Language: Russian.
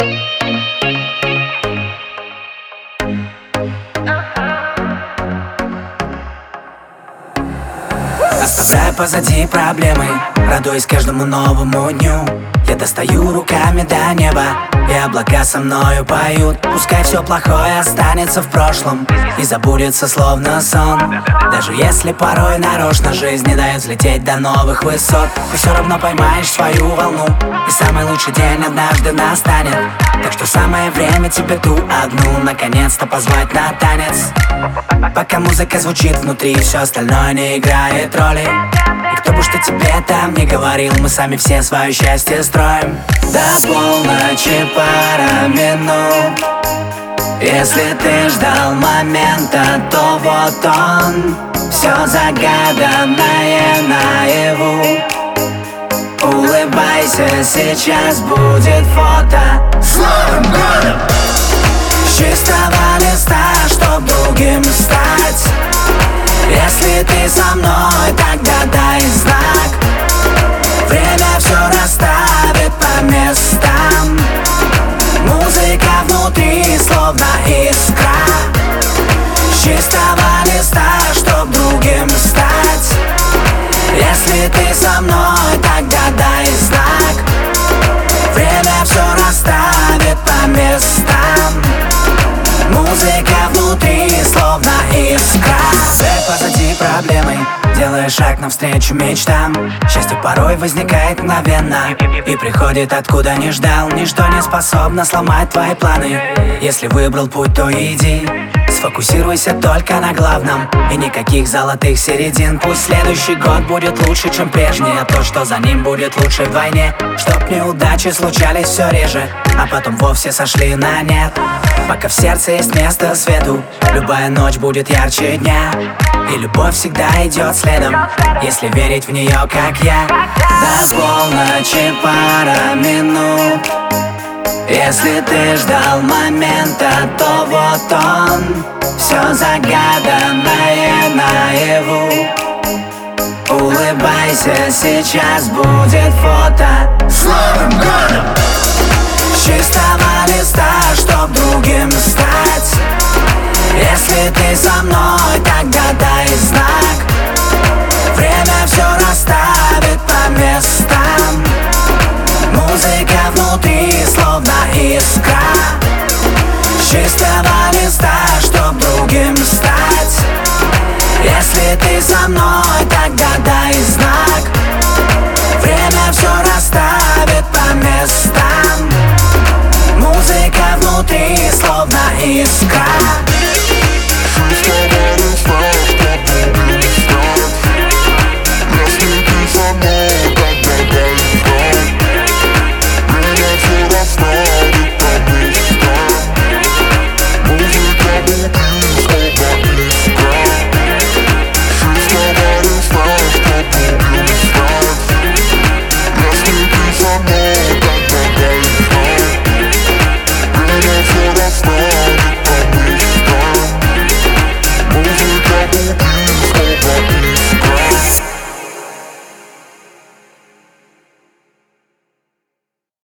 Оставляю позади проблемы, радуясь каждому новому дню. Я достаю руками до неба, и облака со мною поют. Пускай все плохое останется в прошлом и забудется словно сон. Даже если порой нарочно жизнь не дает взлететь до новых высот, ты все равно поймаешь свою волну, и самый лучший день однажды настанет. Так что самое время тебе ту одну наконец-то позвать на танец. Пока музыка звучит внутри, все остальное не играет роли. И кто бы что тебе там не говорил, мы сами все свое счастье строим. До полночи пара минут. Если ты ждал момента, то вот он. Все загаданное наяву. Улыбайся, сейчас будет фото с Новым годом! С чистого листа, чтоб другим стать. Если ты со мной, тогда дай знак. Время все расставит по местам. Музыка внутри, словно искра. С чистого листа, чтоб другим стать. Если ты со мной, тогда дай знак. Время все расставит по местам. Музыка внутри, словно искра. Цель позади проблемы, делая шаг навстречу мечтам. Счастье порой возникает мгновенно и приходит откуда не ждал. Ничто не способно сломать твои планы. Если выбрал путь, то иди. Сфокусируйся только на главном, и никаких золотых середин. Пусть следующий год будет лучше, чем прежний, а то, что за ним, будет лучше вдвойне. Чтоб неудачи случались все реже, а потом вовсе сошли на нет. Пока в сердце есть место свету, любая ночь будет ярче дня. И любовь всегда идет следом, если верить в нее, как я. До полночи пара минут. Если ты ждал момента, то вот он. Все загаданное наяву. Улыбайся, сейчас будет фото с Новым годом! С чистого листа, чтоб другим стать. Если ты со мной, тогда дай знак. Время все расставит по местам. Музыка